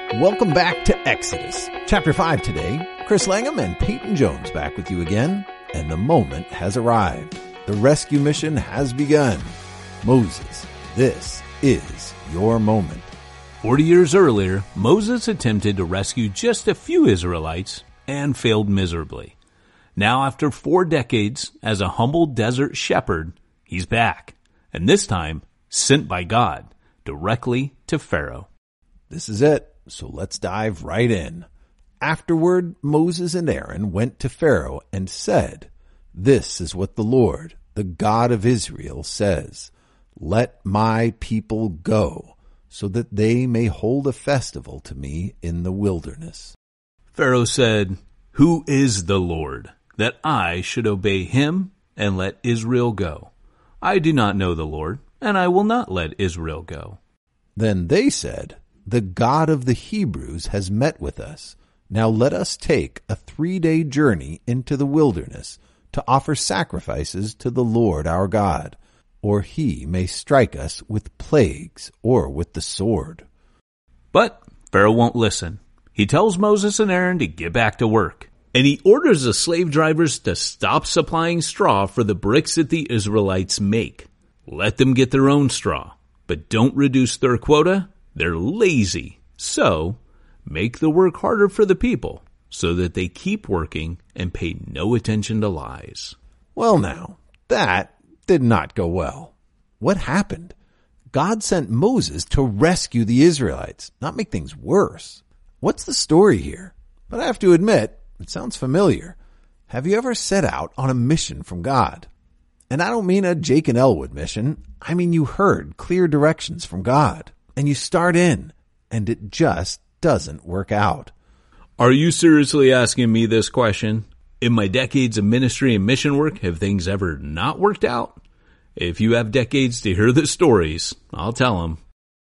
Welcome back to Exodus. Chapter 5 today. Chris Langham and Peyton Jones back with you again. And the moment has arrived. The rescue mission has begun. Moses, this is your moment. 40 years earlier, Moses attempted to rescue just a few Israelites and failed miserably. Now, after 4 decades as a humble desert shepherd, he's back. And this time, sent by God, directly to Pharaoh. This is it. So let's dive right in. Afterward, Moses and Aaron went to Pharaoh and said, "This is what the Lord, the God of Israel, says. Let my people go, so that they may hold a festival to me in the wilderness." Pharaoh said, "Who is the Lord, that I should obey him and let Israel go? I do not know the Lord, and I will not let Israel go." Then they said, "The God of the Hebrews has met with us. Now let us take a 3-day journey into the wilderness to offer sacrifices to the Lord our God, or he may strike us with plagues or with the sword." But Pharaoh won't listen. He tells Moses and Aaron to get back to work, and he orders the slave drivers to stop supplying straw for the bricks that the Israelites make. Let them get their own straw, but don't reduce their quota. They're lazy. So make the work harder for the people so that they keep working and pay no attention to lies. Well now, that did not go well. What happened? God sent Moses to rescue the Israelites, not make things worse. What's the story here? But I have to admit, it sounds familiar. Have you ever set out on a mission from God? And I don't mean a Jake and Elwood mission. I mean you heard clear directions from God. And you start in, and it just doesn't work out. Are you seriously asking me this question? In my decades of ministry and mission work, have things ever not worked out? If you have decades to hear the stories, I'll tell them.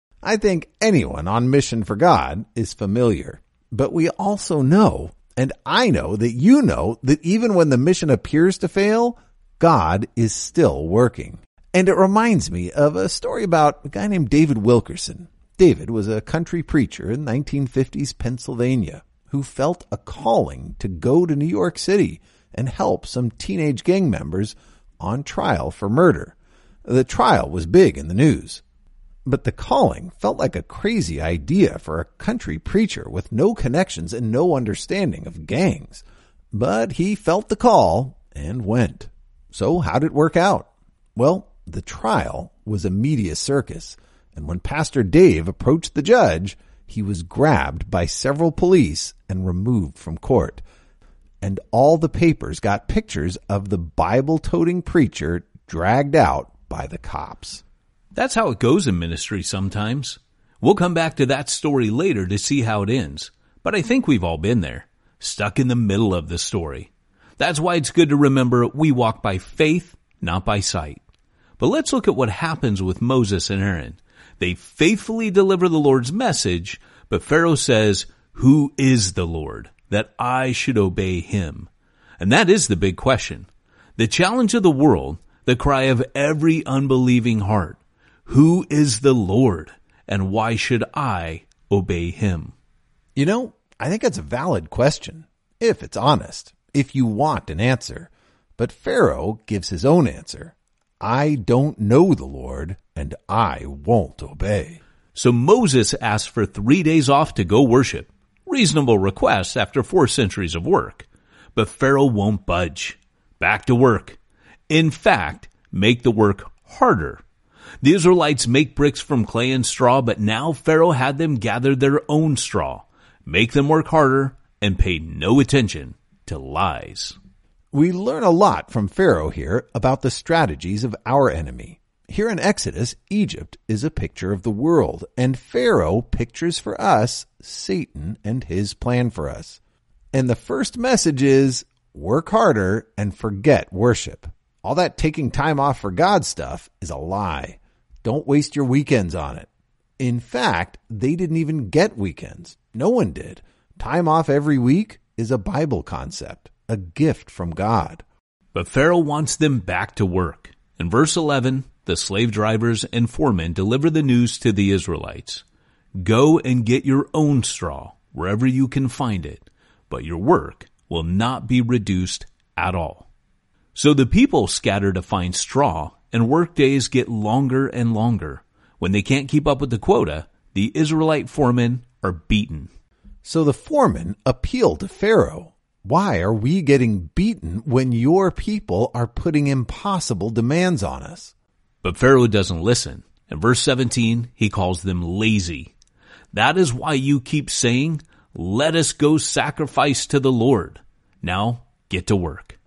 I think anyone on mission for God is familiar. But we also know, and I know that you know, that even when the mission appears to fail, God is still working. And it reminds me of a story about a guy named David Wilkerson. David was a country preacher in 1950s Pennsylvania who felt a calling to go to New York City and help some teenage gang members on trial for murder. The trial was big in the news. But the calling felt like a crazy idea for a country preacher with no connections and no understanding of gangs. But he felt the call and went. So how did it work out? Well, the trial was a media circus, and when Pastor Dave approached the judge, he was grabbed by several police and removed from court. And all the papers got pictures of the Bible-toting preacher dragged out by the cops. That's how it goes in ministry sometimes. We'll come back to that story later to see how it ends, but I think we've all been there, stuck in the middle of the story. That's why it's good to remember we walk by faith, not by sight. But let's look at what happens with Moses and Aaron. They faithfully deliver the Lord's message, but Pharaoh says, "Who is the Lord, that I should obey him?" And that is the big question. The challenge of the world, the cry of every unbelieving heart. Who is the Lord, and why should I obey him? You know, I think that's a valid question, if it's honest, if you want an answer. But Pharaoh gives his own answer. "I don't know the Lord, and I won't obey." So Moses asked for 3 days off to go worship. Reasonable request after 4 centuries of work. But Pharaoh won't budge. Back to work. In fact, make the work harder. The Israelites make bricks from clay and straw, but now Pharaoh had them gather their own straw, make them work harder, and pay no attention to lies. We learn a lot from Pharaoh here about the strategies of our enemy. Here in Exodus, Egypt is a picture of the world, and Pharaoh pictures for us Satan and his plan for us. And the first message is, work harder and forget worship. All that taking time off for God stuff is a lie. Don't waste your weekends on it. In fact, they didn't even get weekends. No one did. Time off every week is a Bible concept, a gift from God. But Pharaoh wants them back to work. In verse 11, the slave drivers and foremen deliver the news to the Israelites. Go and get your own straw wherever you can find it, but your work will not be reduced at all." So the people scatter to find straw, and work days get longer and longer. When they can't keep up with the quota, the Israelite foremen are beaten. So the foremen appeal to Pharaoh. "Why are we getting beaten when your people are putting impossible demands on us?" But Pharaoh doesn't listen. In verse 17, he calls them lazy. "That is why you keep saying, 'Let us go sacrifice to the Lord.' Now get to work."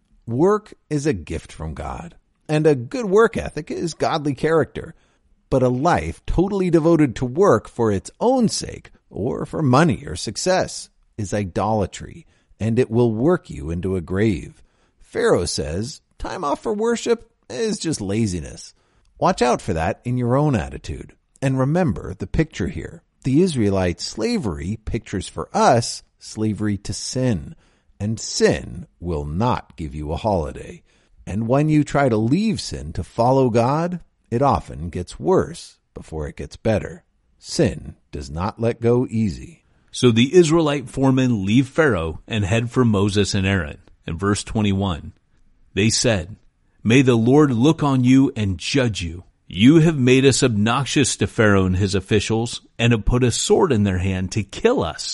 Work is a gift from God, and a good work ethic is godly character. But a life totally devoted to work for its own sake, or for money or success, is idolatry, and it will work you into a grave. Pharaoh says time off for worship is just laziness. Watch out for that in your own attitude. And remember the picture here. The Israelite slavery pictures for us slavery to sin, and sin will not give you a holiday. And when you try to leave sin to follow God, it often gets worse before it gets better. Sin does not let go easy. So the Israelite foremen leave Pharaoh and head for Moses and Aaron. In verse 21, they said, "May the Lord look on you and judge you. You have made us obnoxious to Pharaoh and his officials and have put a sword in their hand to kill us."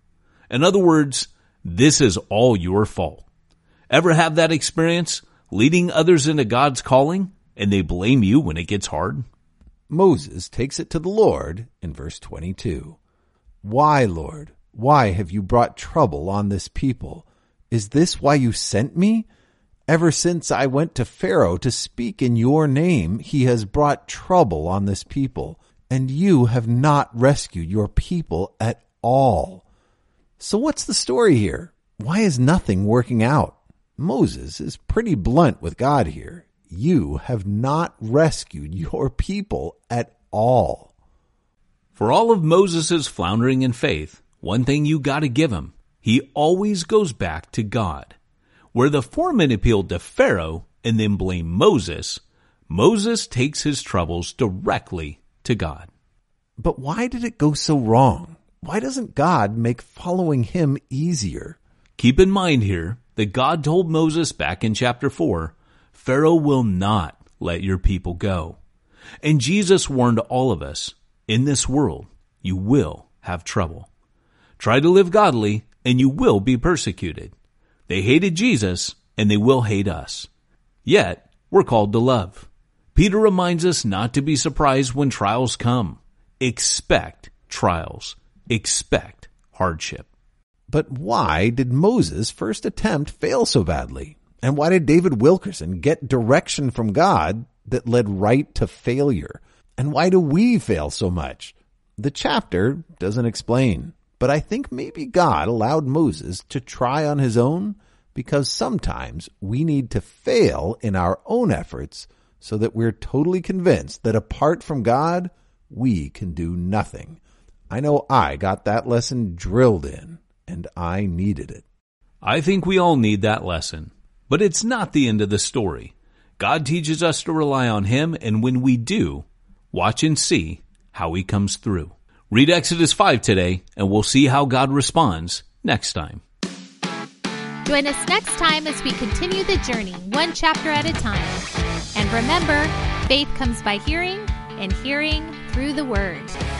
In other words, this is all your fault. Ever have that experience, leading others into God's calling, and they blame you when it gets hard? Moses takes it to the Lord in verse 22. "Why, Lord, why have you brought trouble on this people? Is this why you sent me? Ever since I went to Pharaoh to speak in your name, he has brought trouble on this people, and you have not rescued your people at all." So what's the story here? Why is nothing working out? Moses is pretty blunt with God here. You have not rescued your people at all. For all of Moses' floundering in faith, one thing you gotta give him. He always goes back to God. Where the foreman appealed to Pharaoh and then blamed Moses, Moses takes his troubles directly to God. But why did it go so wrong? Why doesn't God make following him easier? Keep in mind here that God told Moses back in chapter 4, Pharaoh will not let your people go. And Jesus warned all of us, in this world, you will have trouble. Try to live godly, and you will be persecuted. They hated Jesus, and they will hate us. Yet, we're called to love. Peter reminds us not to be surprised when trials come. Expect trials. Expect hardship. But why did Moses' first attempt fail so badly? And why did David Wilkerson get direction from God that led right to failure? And why do we fail so much? The chapter doesn't explain, but I think maybe God allowed Moses to try on his own because sometimes we need to fail in our own efforts so that we're totally convinced that apart from God, we can do nothing. I know I got that lesson drilled in, and I needed it. I think we all need that lesson. But it's not the end of the story. God teaches us to rely on him, and when we do, watch and see how he comes through. Read Exodus 5 today, and we'll see how God responds next time. Join us next time as we continue the journey, one chapter at a time. And remember, faith comes by hearing, and hearing through the Word.